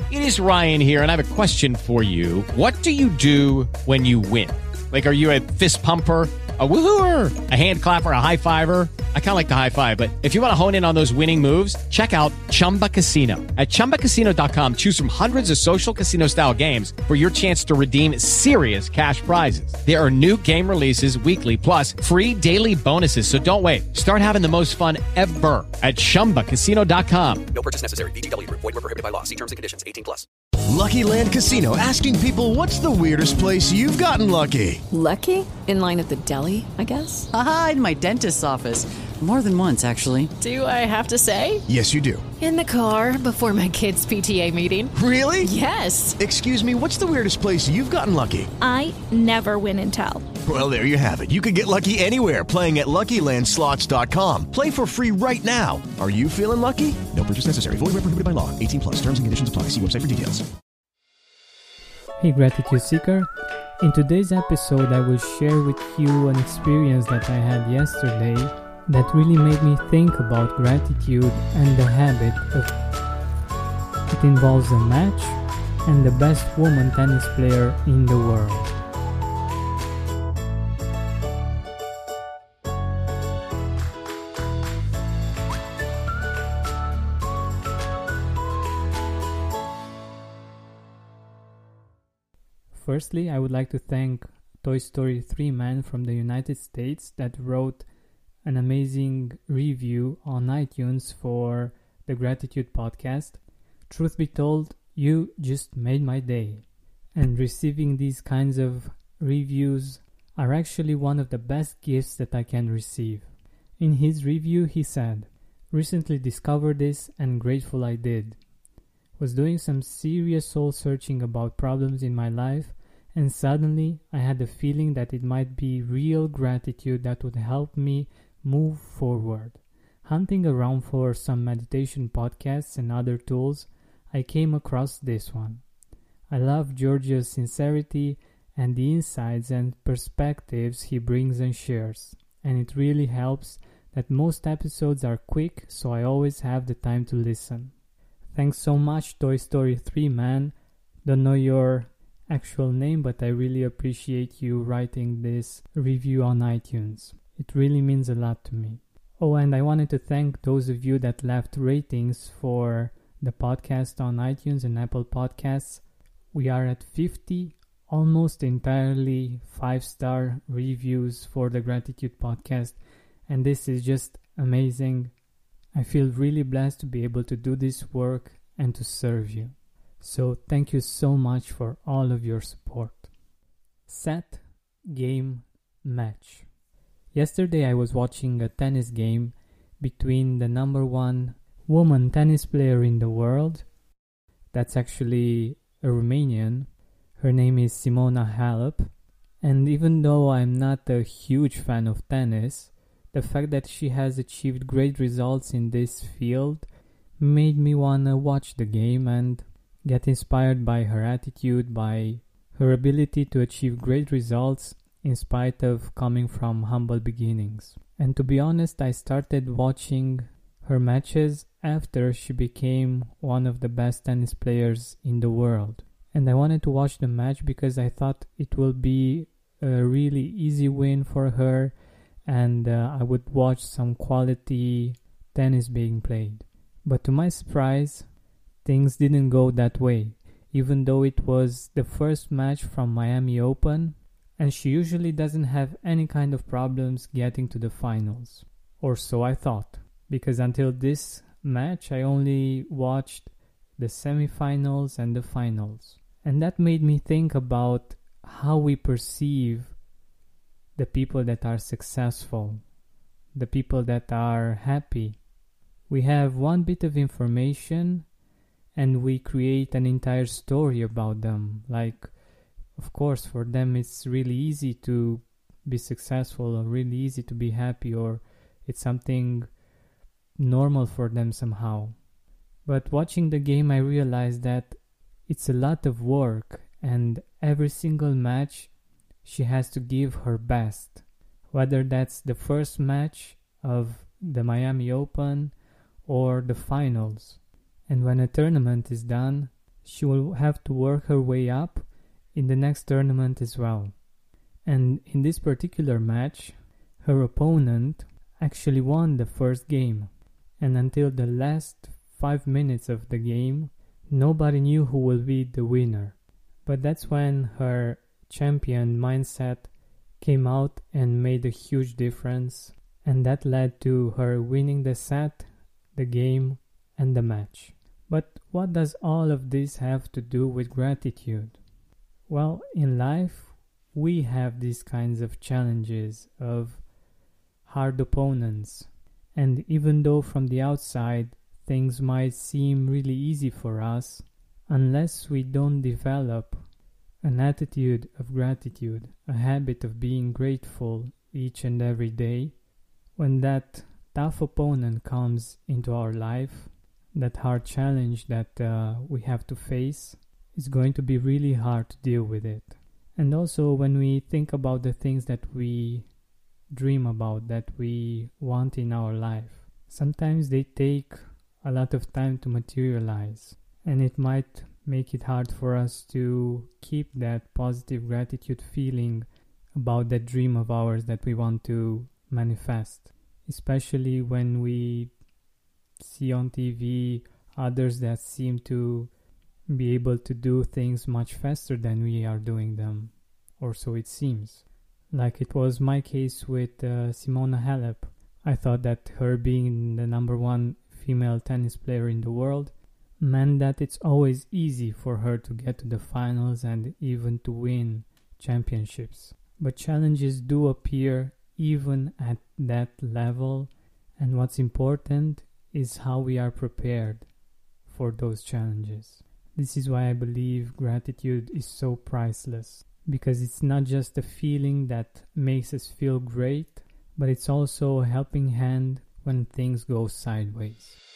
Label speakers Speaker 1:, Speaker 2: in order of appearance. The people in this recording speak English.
Speaker 1: It is Ryan here, and I have a question for you. What do you do when you win? Like, are you a fist pumper, a woohooer, a hand clapper, a high fiver? I kind of like the high five, but if you want to hone in on those winning moves, check out Chumba Casino. At ChumbaCasino.com, choose from hundreds of social casino-style games for your chance to redeem serious cash prizes. There are new game releases weekly, plus free daily bonuses. So don't wait. Start having the most fun ever at ChumbaCasino.com.
Speaker 2: No purchase necessary. VGW Group. Void where prohibited by law. See terms and conditions. 18+.
Speaker 3: Lucky Land Casino, asking people, what's the weirdest place you've gotten lucky?
Speaker 4: Lucky? In line at the deli, I guess?
Speaker 5: Aha, in my dentist's office. More than once, actually.
Speaker 4: Do I have to say?
Speaker 3: Yes, you do.
Speaker 6: In the car before my kids' PTA meeting.
Speaker 3: Really?
Speaker 6: Yes.
Speaker 3: Excuse me, what's the weirdest place you've gotten lucky?
Speaker 7: I never win and tell.
Speaker 3: Well, there you have it. You can get lucky anywhere, playing at LuckyLandSlots.com. Play for free right now. Are you feeling lucky? No purchase necessary. Void where prohibited by law. 18+. Terms and conditions apply. See website for details.
Speaker 8: Hey Gratitude Seeker, in today's episode I will share with you an experience that I had yesterday that really made me think about gratitude and the habit of it. Involves a match and the best woman tennis player in the world. Firstly, I would like to thank Toy Story 3 Man from the United States that wrote an amazing review on iTunes for the Gratitude Podcast. Truth be told, you just made my day. And receiving these kinds of reviews are actually one of the best gifts that I can receive. In his review, he said, "Recently discovered this and grateful I did. Was doing some serious soul searching about problems in my life, and suddenly I had the feeling that it might be real gratitude that would help me move forward. Hunting around for some meditation podcasts and other tools, I came across this one. I love Georgia's sincerity and the insights and perspectives he brings and shares, and it really helps that most episodes are quick, so I always have the time to listen. Thanks so much, Toy Story 3 Man. Don't know your actual name, but I really appreciate you writing this review on iTunes. It really means a lot to me. Oh, and I wanted to thank those of you that left ratings for the podcast on iTunes and Apple Podcasts. We are at 50, almost entirely 5-star reviews for the Gratitude Podcast, and this is just amazing. I feel really blessed to be able to do this work and to serve you. So thank you so much for all of your support. Set, game, match. Yesterday I was watching a tennis game between the number one woman tennis player in the world. That's actually a Romanian. Her name is Simona Halep. And even though I'm not a huge fan of tennis, the fact that she has achieved great results in this field made me wanna watch the game and get inspired by her attitude, by her ability to achieve great results in spite of coming from humble beginnings. And to be honest, I started watching her matches after she became one of the best tennis players in the world. And I wanted to watch the match because I thought it will be a really easy win for her, and I would watch some quality tennis being played. But to my surprise, things didn't go that way, even though it was the first match from Miami Open, and she usually doesn't have any kind of problems getting to the finals. Or so I thought, because until this match I only watched the semifinals and the finals. And that made me think about how we perceive the people that are successful, the people that are happy. We have one bit of information and we create an entire story about them. Like, of course, for them it's really easy to be successful or really easy to be happy, or it's something normal for them somehow. But watching the game, I realized that it's a lot of work, and every single match she has to give her best. Whether that's the first match of the Miami Open or the finals. And when a tournament is done, she will have to work her way up in the next tournament as well. And in this particular match, her opponent actually won the first game. And until the last 5 minutes of the game, nobody knew who will be the winner. But that's when her champion mindset came out and made a huge difference. And that led to her winning the set, the game, and the match. But what does all of this have to do with gratitude? Well, in life, we have these kinds of challenges of hard opponents. And even though from the outside things might seem really easy for us, unless we don't develop an attitude of gratitude, a habit of being grateful each and every day, when that tough opponent comes into our life, that hard challenge that we have to face, is going to be really hard to deal with it. And also when we think about the things that we dream about, that we want in our life, sometimes they take a lot of time to materialize, and it might make it hard for us to keep that positive gratitude feeling about that dream of ours that we want to manifest, especially when we see on TV others that seem to be able to do things much faster than we are doing them, or so it seems. Like it was my case with Simona Halep. I thought that her being the number one female tennis player in the world meant that it's always easy for her to get to the finals and even to win championships. But challenges do appear even at that level, and what's important is how we are prepared for those challenges. This is why I believe gratitude is so priceless, because it's not just a feeling that makes us feel great, but it's also a helping hand when things go sideways.